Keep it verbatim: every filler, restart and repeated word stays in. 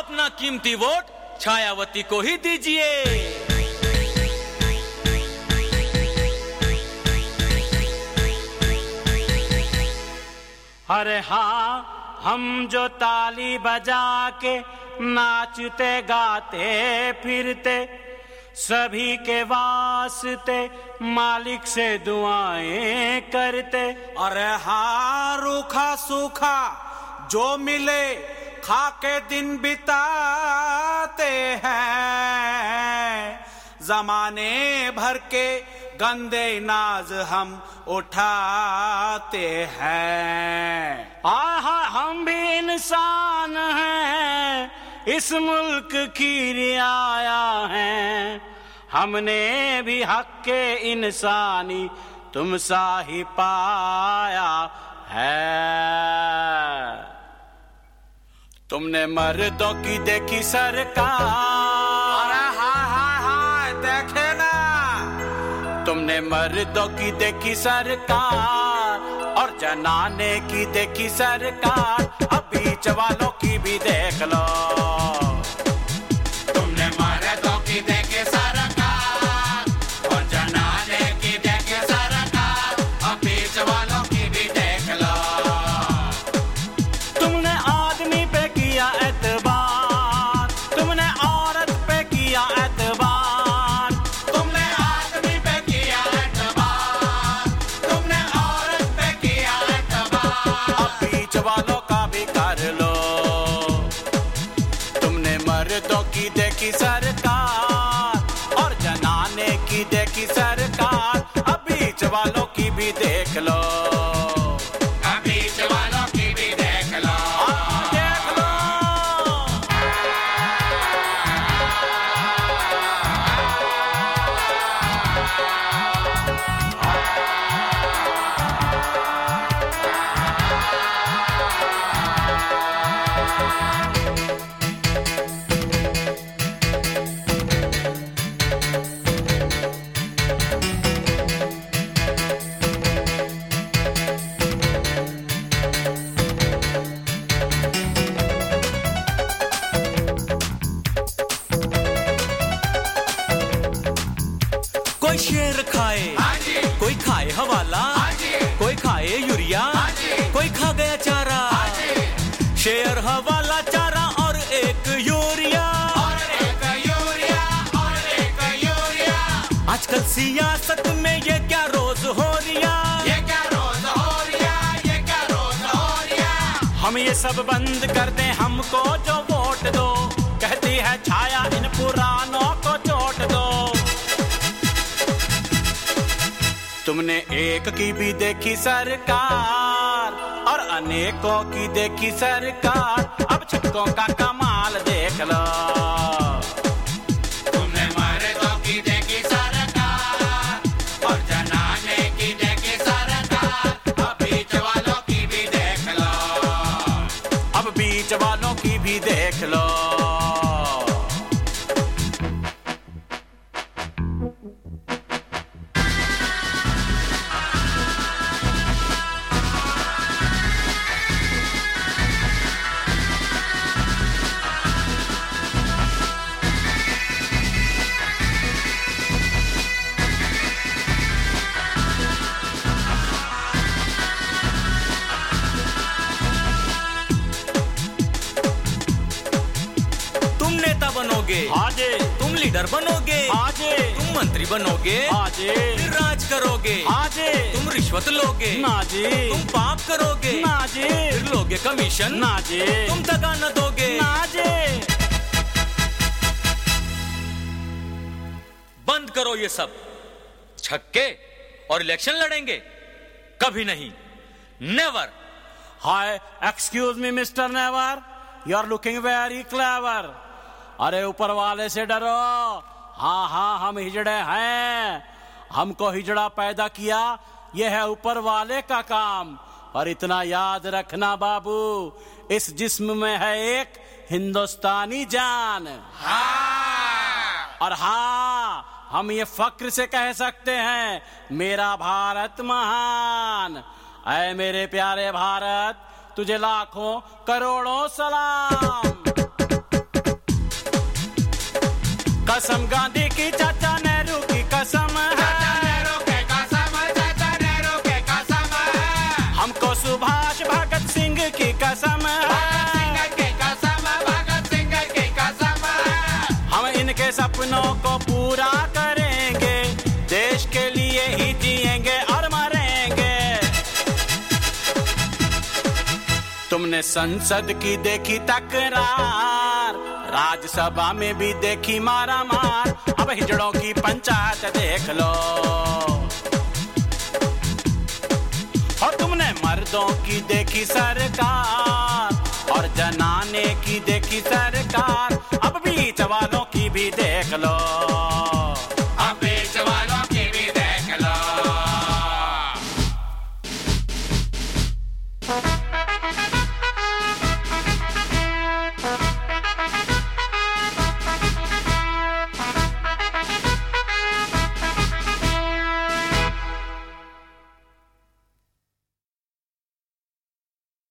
अपना कीमती वोट छायावती को ही दीजिए। अरे हाँ, हम जो ताली बजा के नाचते गाते फिरते, सभी के वास्ते मालिक से दुआएं करते। अरे हाँ, रूखा सूखा जो मिले खा के दिन बिताते हैं, जमाने भर के गंदे नाज हम उठाते हैं। आहा, हम भी इंसान हैं, इस मुल्क की रियाया हैं, हमने भी हक के इंसानी तुम सा ही पाया है। तुमने मर्दों की देखी सरकार, अरे हाय हाय हाय देखे ना, तुमने मर्दों की देखी सरकार और जनाने की देखी सरकार, अब बीच वालों की भी देख लो। तुमने मर्दों की देखी सरकार और जनाने की देखी सरकार, अब बीच वालों की भी देख लो। तुमने आदमी पे किया एतबार, तुमने औरत पे किया एतबार, तुमने आदमी पे किया एतबार, तुमने औरत पे किया एतबार, अब बीच वालों का भी कर लो। तुमने मर्दों की देखी सरकार और जनाने की देखी सरकार, अब बीच वालों की भी देख लो। अब बीच वालों की भी देख लो। देख लो। कोई शेर खाए, कोई खाए हवाला, कोई खाए यूरिया, कोई खा गया चारा, शेर हवाला चारा और एक यूरिया, और एक यूरिया, और एक यूरिया। आजकल सियासत में ये क्या रोज हो रिया, ये क्या रोज हो रिया, ये क्या रोज हो रिया। हम ये सब बंद कर दें, हमको जो वोट दो, कहती है छाया इन पुरानों को चोट दो। तुमने एक की भी देखी सरकार और अनेकों की देखी सरकार, अब छक्कों का कमाल देख लो। तुमने मर्दों की देखी सरकार और जनाने की देखी सरकार, अब बीच वालों की भी देख लो। अब बीच वालों की भी देख लो। बनोगे आजे, तुम लीडर बनोगे आजे, तुम मंत्री बनोगे आजे, फिर राज करोगे आजे, तुम रिश्वत लोगे नाजे, तुम पाप करोगे नाजे, फिर लोगे कमीशन नाजे, तुम दगा न दोगे नाजे। बंद करो ये सब छक्के और इलेक्शन लड़ेंगे, कभी नहीं, never. Hi, excuse me mister never, you are looking very clever. अरे ऊपर वाले से डरो, हाँ हाँ हम हिजड़े हैं, हमको हिजड़ा पैदा किया, यह है ऊपर वाले का काम। और इतना याद रखना बाबू, इस जिस्म में है एक हिंदुस्तानी जान। हाँ। और हाँ, हम ये फक्र से कह सकते हैं, मेरा भारत महान। ऐ मेरे प्यारे भारत, तुझे लाखों करोड़ों सलाम। कसम गांधी की, चाचा नेहरू की कसम है, चाचा नेहरू के कसम, चाचा नेहरू के कसम है, हमको सुभाष भगत सिंह की कसम है, भगत सिंह की कसम, भगत सिंह की कसम है। हम इनके सपनों को पूरा करेंगे, देश के लिए ही जिएंगे और मरेंगे। तुमने संसद की देखी तकरार, राज्यसभा में भी देखी मारा मार, अब हिजड़ों की पंचायत देख लो। और तुमने मर्दों की देखी सरकार और जनाने की देखी सरकार, अब बीच वालों की भी देख लो।